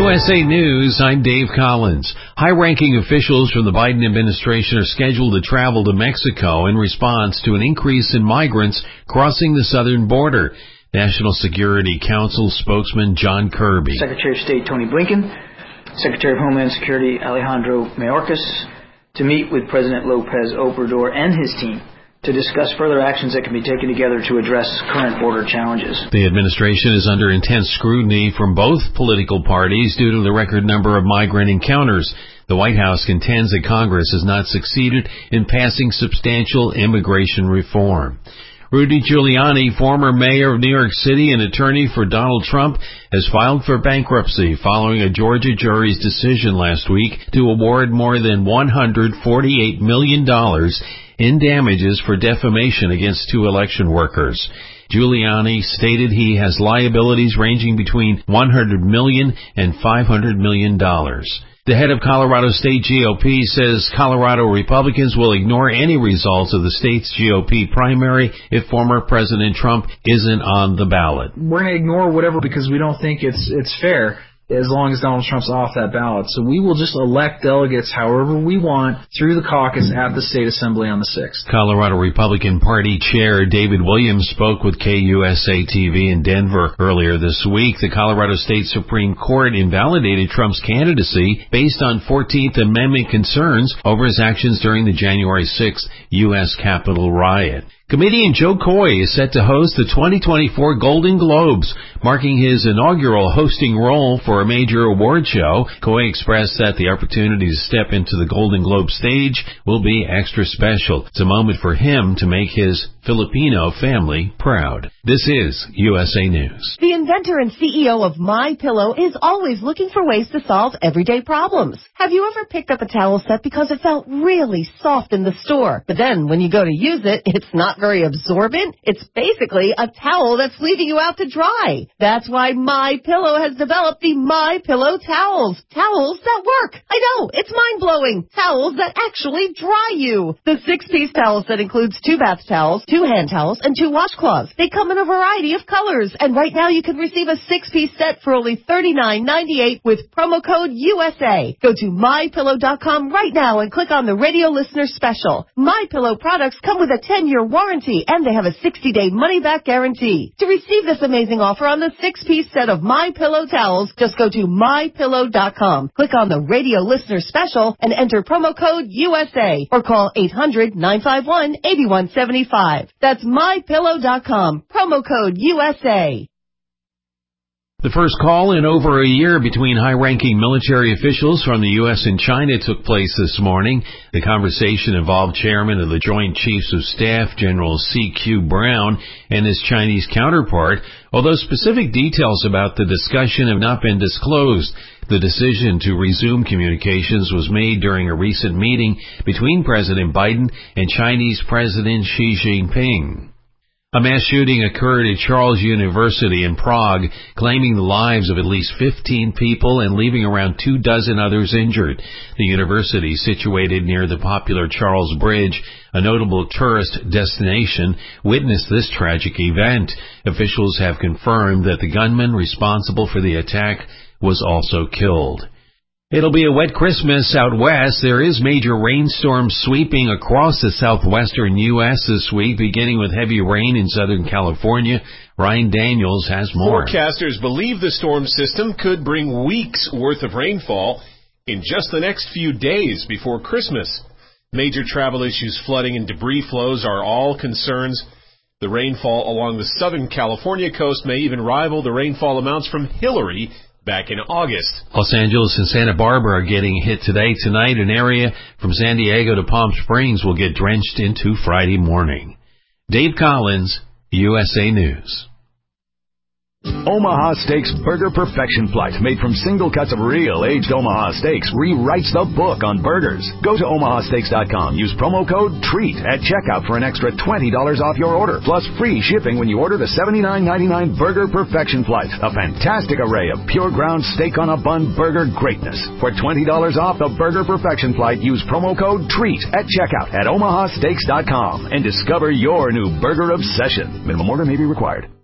USA News, I'm Dave Collins. High-ranking officials from the Biden administration are scheduled to travel to Mexico in response to an increase in migrants crossing the southern border. National Security Council spokesman John Kirby. Secretary of State Tony Blinken, Secretary of Homeland Security Alejandro Mayorkas, to meet with President Lopez Obrador and his team to discuss further actions that can be taken together to address current border challenges. The administration is under intense scrutiny from both political parties due to the record number of migrant encounters. The White House contends that Congress has not succeeded in passing substantial immigration reform. Rudy Giuliani, former mayor of New York City and attorney for Donald Trump, has filed for bankruptcy following a Georgia jury's decision last week to award more than $148 million in damages for defamation against two election workers. Giuliani stated he has liabilities ranging between $100 million and $500 million. The head of Colorado State GOP says Colorado Republicans will ignore any results of the state's GOP primary if former President Trump isn't on the ballot. We're going to ignore whatever because we don't think it's fair as long as Donald Trump's off that ballot. So we will just elect delegates however we want through the caucus at the State Assembly on the 6th. Colorado Republican Party Chair David Williams spoke with KUSA-TV in Denver earlier this week. The Colorado State Supreme Court invalidated Trump's candidacy based on 14th Amendment concerns over his actions during the January 6th U.S. Capitol riot. Comedian Joe Coy is set to host the 2024 Golden Globes, marking his inaugural hosting role for a major award show. Coy expressed that the opportunity to step into the Golden Globe stage will be extra special. It's a moment for him to make his Filipino family proud. This is USA News. The inventor and CEO of MyPillow is always looking for ways to solve everyday problems. Have you ever picked up a towel set because it felt really soft in the store, but then when you go to use it, it's not very absorbent? It's basically a towel that's leaving you out to dry. That's why MyPillow has developed the MyPillow towels. Towels that work. I know, it's mind-blowing. Towels that actually dry you. The 6-piece towel set includes 2 bath towels, 2 hand towels, and 2 washcloths. They come in a variety of colors, and right now you can receive a 6-piece set for only $39.98 with promo code USA. Go to MyPillow.com right now and click on the radio listener special. MyPillow products come with a 10-year warranty, and they have a 60-day money-back guarantee. To receive this amazing offer on the 6-piece set of MyPillow towels, just go to MyPillow.com. Click on the radio listener special and enter promo code USA or call 800-951-8175. That's MyPillow.com. Promo code USA. The first call in over a year between high-ranking military officials from the U.S. and China took place this morning. The conversation involved Chairman of the Joint Chiefs of Staff, General C.Q. Brown, and his Chinese counterpart, although specific details about the discussion have not been disclosed. The decision to resume communications was made during a recent meeting between President Biden and Chinese President Xi Jinping. A mass shooting occurred at Charles University in Prague, claiming the lives of at least 15 people and leaving around 24 others injured. The university, situated near the popular Charles Bridge, a notable tourist destination, witnessed this tragic event. Officials have confirmed that the gunman responsible for the attack was also killed. It'll be a wet Christmas out west. There is major rainstorms sweeping across the southwestern U.S. this week, beginning with heavy rain in Southern California. Ryan Daniels has more. Forecasters believe the storm system could bring weeks' worth of rainfall in just the next few days before Christmas. Major travel issues, flooding, and debris flows are all concerns. The rainfall along the Southern California coast may even rival the rainfall amounts from Hillary back in August. Los Angeles and Santa Barbara are getting hit today. Tonight, an area from San Diego to Palm Springs will get drenched into Friday morning. Dave Collins, USA News. Omaha Steaks Burger Perfection Flight, made from single cuts of real aged Omaha steaks, rewrites the book on burgers. Go to omahasteaks.com. Use promo code TREAT at checkout for an extra $20 off your order, plus free shipping when you order the $79.99 Burger Perfection Flight, a fantastic array of pure ground steak on a bun burger greatness. For $20 off the Burger Perfection Flight, use promo code TREAT at checkout at omahasteaks.com and discover your new burger obsession. Minimum order may be required.